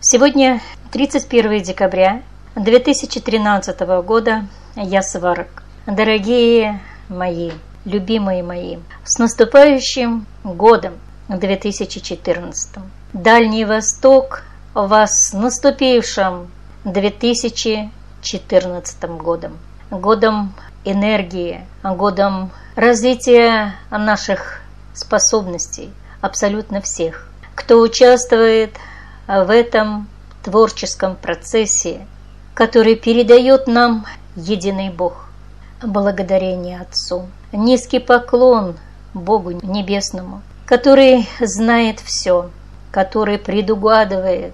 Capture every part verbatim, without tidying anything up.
Сегодня тридцать первое декабря две тысячи тринадцатого года. Я Сварог. Дорогие мои, любимые мои, с наступающим годом две тысячи четырнадцатым. Дальний Восток вас с наступившим две тысячи четырнадцатым годом. Годом энергии, годом развития наших способностей, абсолютно всех, кто участвует в этом творческом процессе, который передает нам единый Бог. Благодарение Отцу. Низкий поклон Богу Небесному, который знает все, который предугадывает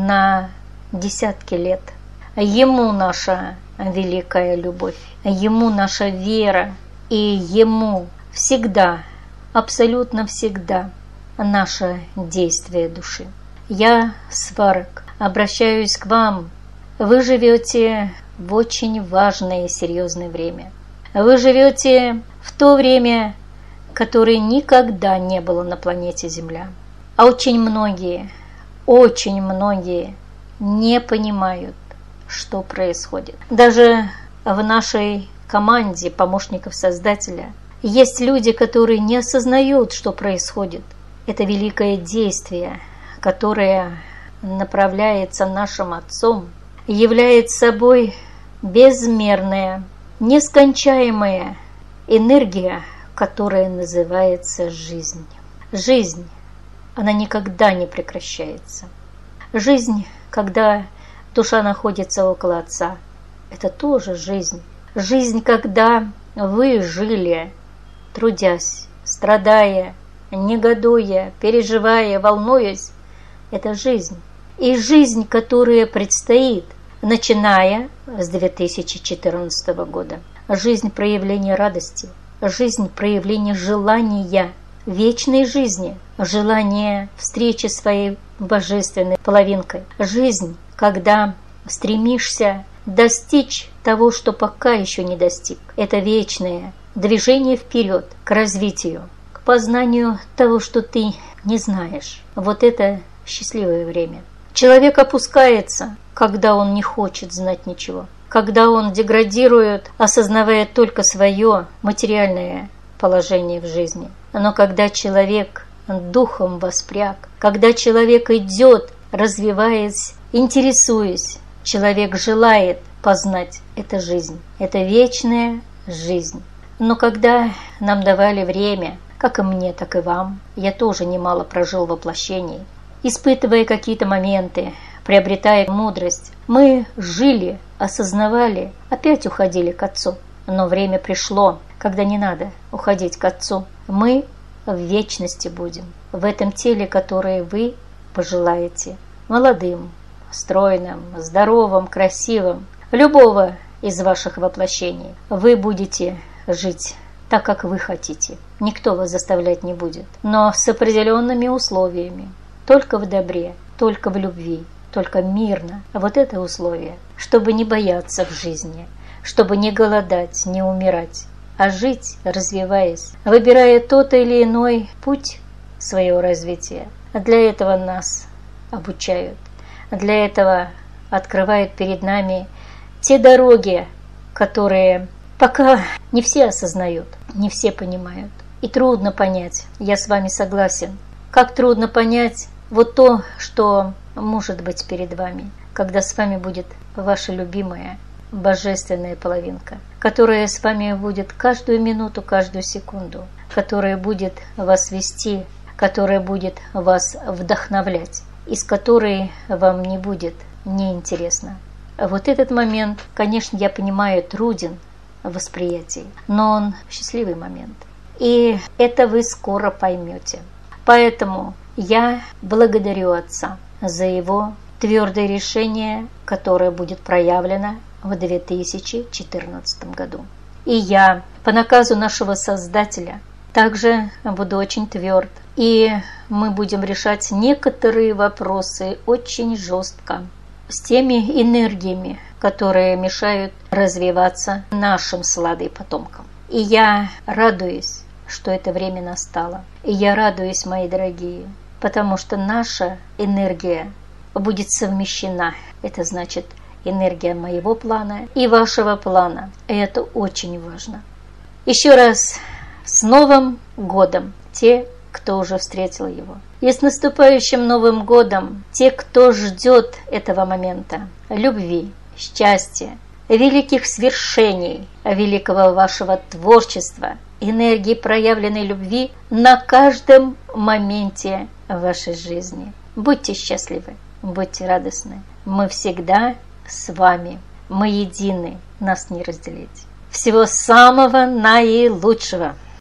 на десятки лет. Ему наша великая любовь, Ему наша вера, и Ему всегда, абсолютно всегда наше действие души. Я, Сварог, обращаюсь к вам. Вы живете в очень важное и серьезное время. Вы живете в то время, которое никогда не было на планете Земля. А очень многие, очень многие не понимают, что происходит. Даже в нашей команде помощников Создателя есть люди, которые не осознают, что происходит. Это великое действие, которое направляется нашим Отцом, является собой безмерная, нескончаемая энергия, которая называется жизнь. Жизнь, она никогда не прекращается. Жизнь, когда душа находится около Отца, это тоже жизнь. Жизнь, когда вы жили, трудясь, страдая, негодуя, переживая, волнуясь, это жизнь. И жизнь, которая предстоит, начиная с две тысячи четырнадцатого года. Жизнь проявления радости, жизнь проявления желания вечной жизни, желание встречи с своей божественной половинкой. Жизнь, когда стремишься достичь того, что пока еще не достиг. Это вечное движение вперед, к развитию, к познанию того, что ты не знаешь. Вот это счастливое время. Человек опускается, когда он не хочет знать ничего, когда он деградирует, осознавая только свое материальное положение в жизни. Но когда человек духом воспряг, когда человек идет, развиваясь, интересуясь, человек желает познать, это жизнь, это вечная жизнь. Но когда нам давали время, как и мне, так и вам, я тоже немало прожил воплощений, испытывая какие-то моменты, приобретая мудрость, мы жили, осознавали, опять уходили к Отцу. Но время пришло, когда не надо уходить к Отцу. Мы в вечности будем, в этом теле, которое вы пожелаете, молодым, стройным, здоровым, красивым, любого из ваших воплощений. Вы будете жить так, как вы хотите. Никто вас заставлять не будет, но с определенными условиями. Только в добре, только в любви, только мирно. Вот это условие, чтобы не бояться в жизни, чтобы не голодать, не умирать, а жить, развиваясь, выбирая тот или иной путь своего развития. Для этого нас обучают, для этого открывают перед нами те дороги, которые пока не все осознают, не все понимают. И трудно понять, я с вами согласен, как трудно понять вот то, что может быть перед вами, когда с вами будет ваша любимая божественная половинка, которая с вами будет каждую минуту, каждую секунду, которая будет вас вести, которая будет вас вдохновлять, из которой вам не будет неинтересно. Вот этот момент, конечно, я понимаю, труден в восприятии, но он счастливый момент. И это вы скоро поймете. Поэтому я благодарю Отца за его твердое решение, которое будет проявлено в две тысячи четырнадцатом году. И я, по наказу нашего Создателя, также буду очень тверд. И мы будем решать некоторые вопросы очень жестко, с теми энергиями, которые мешают развиваться нашим сладым потомкам. И я радуюсь, что это время настало. И я радуюсь, мои дорогие, потому что наша энергия будет совмещена. Это значит энергия моего плана и вашего плана. И это очень важно. Еще раз с Новым годом, те, кто уже встретил его. И с наступающим Новым годом, те, кто ждет этого момента, любви, счастья, великих свершений, великого вашего творчества, энергии проявленной любви на каждом моменте вашей жизни. Будьте счастливы, будьте радостны. Мы всегда с вами. Мы едины, нас не разделить. Всего самого наилучшего!